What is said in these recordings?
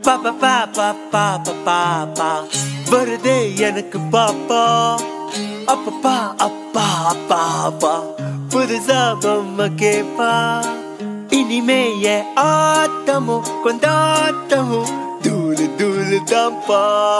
பாப்பா பாப்பா பாப்பா பாப்பா வருதே எனக்கு பாப்பா அப்பப்பா அப்பா அப்பா அப்பா புதுசா பொம்மை கேப்பா இனிமே என் ஆட்டமும் கொண்டாட்டமும் தூளு தூளு தான்ப்பா.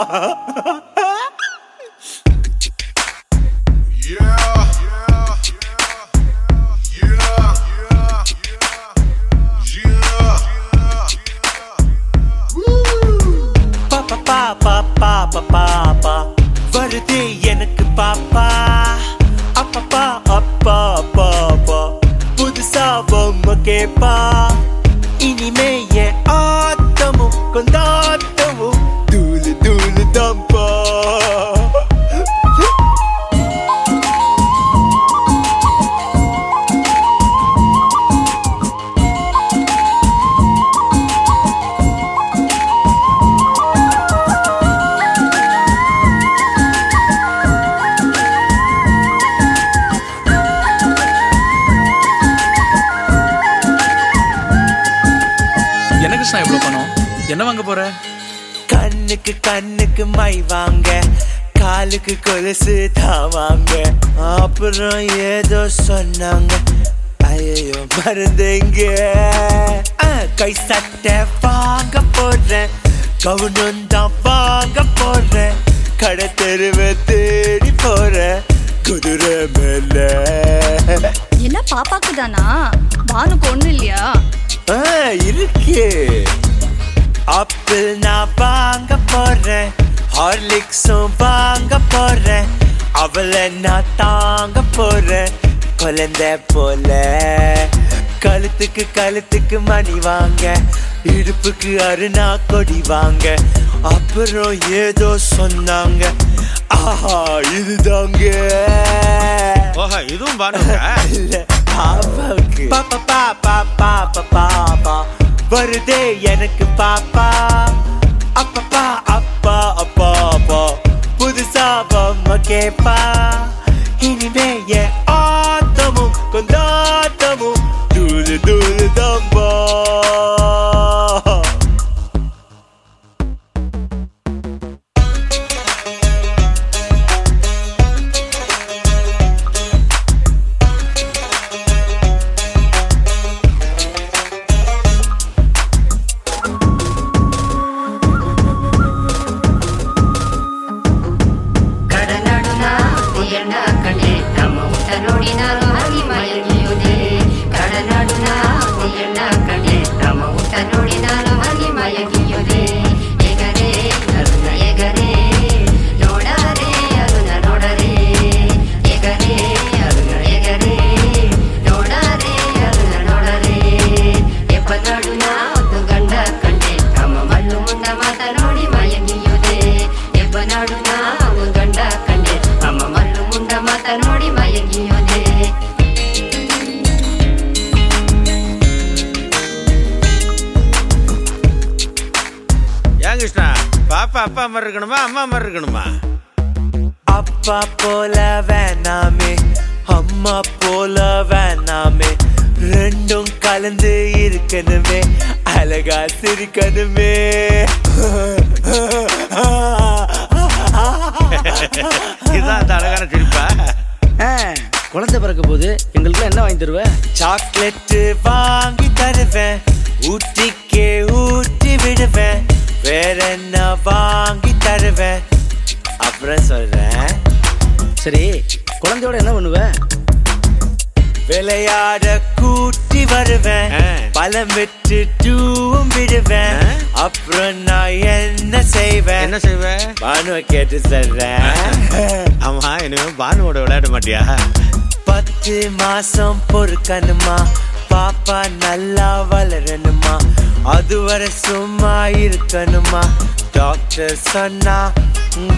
பாப்பா பாப்பா பாப்பா வருதே எனக்கு பாப்பா அப்பப்பா அப்பா பாப்பா புதுசா பொம்மை கேப்பா இனிமே என் ஆட்டமும் கொண்டாட்டமும் தூளு தூளு தான்ப்பா. எவ்வளவு பணம் என்ன வாங்க போற? கண்ணுக்கு கண்ணுக்கு மை வாங்க காலுக்கு கொலுசு தான் வாங்க அப்புறம் ஏதோ சொன்னாங்க ஐயோ மறந்தேங்க. கை சட்டை வாங்க போடுறேன் கவுனம் தான் வாங்க போடுறேன் கடை தெருவை தேடி போறேன் குதிரை மேல. என்ன பாப்பாக்கு தானா? பானுக்கு ஒண்ணு இல்லையா? இருக்கு. ஆப்பிள் நான் வாங்க போறேன் ஹார்லிக்ஸும் வாங்க போறேன் அவளை நான் தாங்க போறேன் குழந்தை போல. கழுத்துக்கு கழுத்துக்கு மணி வாங்க இடுப்புக்கு அருணா கொடி வாங்க அப்புறம் ஏதோ சொன்னாங்க ஆஹா இதுதாங்க. இதுவும் பாருங்க பாப்பாவுக்கு பாப்பா பாப்பா பாப்பா பாப்பா வருதே எனக்கு பாப்பா அப்பப்பா அப்பா அப்பா அப்பா புதுசா பொம்மை கேப்பா இனிமே என் ஆட்டமும் கொண்டாட்டமும் தூளு தூளு தான்பா. பாப்பா அப்பா மாதிரி இருக்கணுமா அம்மா மாதிரி இருக்கணுமா? அப்பா போல வேணாமே அம்மா போல வேணாமே ரெண்டும் கலந்து இருக்கணுமே அழகா சிரிக்கணுமே. இதுதான் அந்த அழகான சிரிப்பா. குழந்தை பிறக்க போது எங்களுக்கு என்ன வாங்கி தருவ? சாக்லேட் வாங்கி தருவேன் ஊட்டிக்கே ஊட்டி விடுவேன் வேற என்ன வாங்கி தருவேன் அப்புறம் சொல்றேன். சரி குழந்தையோட என்ன பண்ணுவ? விளையாட கூட்டி வருவேன் பழம் விட்டு டூவும் விடுவேன் அப்புறம் நான் என்ன செய்வேன்? என்ன செய்வேன்? பானுவை கேட்டு சொல்றேன். ஆமா இனிமே பானுவோட விளையாட மாட்டியா? 10 மாசம் பொறுக்கணுமா பாப்பா நல்லா வளரணுமா அதுவரை சும்மா இருக்கணுமா டாக்டர் சொன்னாங்க.